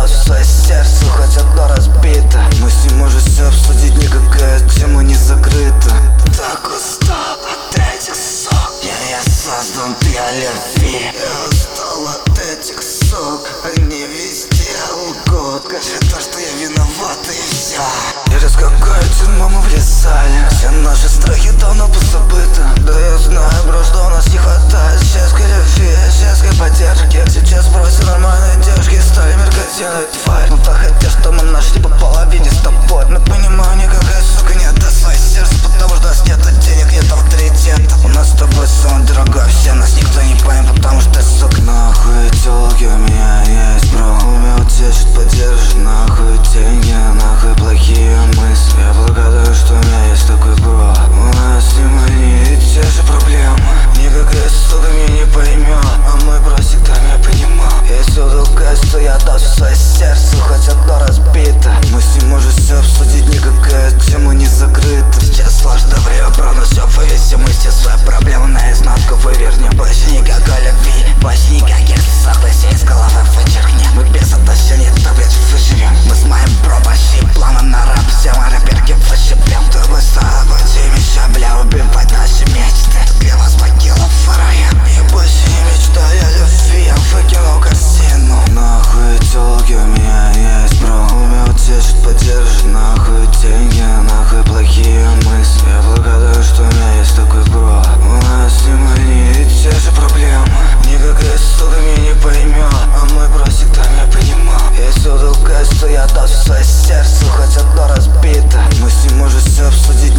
в свое сердце, хоть одно разбито. Мы с ним можем все обсудить, никакая тема не закрыта. Так устал от этих сок, я создан для любви. Я устал от этих сок, они везде лгут. Скажи то, что я виноват, и все. Через какую тьму мы влезали, все наши страхи давно позабыты. Да я знаю, бро, что у нас не хватает женской любви, женской поддержки. Сейчас бросили нормальные девушки, стали меркантильной тварь. Ну так хотя, что мы нашли по половине с тобой. Но понимаю, никакая сука не отдаст свое сердце, потому что у нас нет денег, нет авторитета. У нас с тобой самое дорогое, все нас никто не поймет, потому что, сука, нахуй телки у меня есть, бро. Умел тешить, поддержишь, нахуй деньги, нахуй плохие мысли. Я благодарю, что у меня есть такой бро. У нас с ним одни и те же проблемы. Никакая сука меня не поймет, а мой бро всегда меня понимал. Если долгая, что я отдал свое сердце, хоть одно разбито. Мы с ним можем все обсудить, никакая тема не закрыта. Сейчас сложное время, бро, но все повесим, мы все свои проблемы наизнанку вывернем. Больше никакой любви, больше никаких согласий из головы вычеркни. Мы без отношений, то блядь выживем. Мы с моим бро пошли планы на рэп, все мы рэперки вышибем. То мы с тобой еще, бля, убивать наши мечты. Для вас могила вторая. Я больше не мечтаю о любви, я выкинул картину. Нахуй телки у меня есть, бро. Умел тешить, поддержишь, нахуй деньги, нахуй плохие мысли. Я благодарю, что у меня есть такой бро. У нас с ним одни и те же проблемы. Никакая сука меня не поймет, а мой бро всегда меня понимал. Если долгая, что я отдал свое сердце, хоть одно разбито. Мы с ним можем все обсудить,